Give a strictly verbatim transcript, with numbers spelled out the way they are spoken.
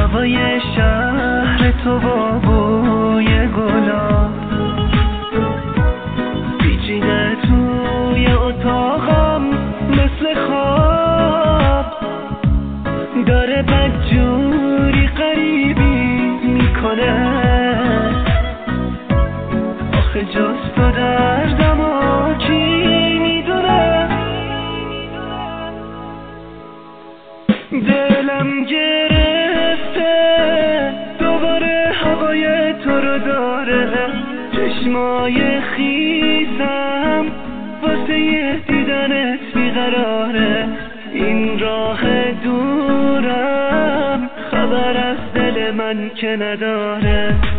هوای شهر تو با بوی گلاب پیچیده توی اتاقم مثل خواب داره بدجوری غریبی میکنه آخه جز تو دردم و کی میدونه دلم گرفته دوباره هوای تو رو داره چشمای خیسم واسه دیدنت بیقراره این راه دورم خبر از دل من که نداره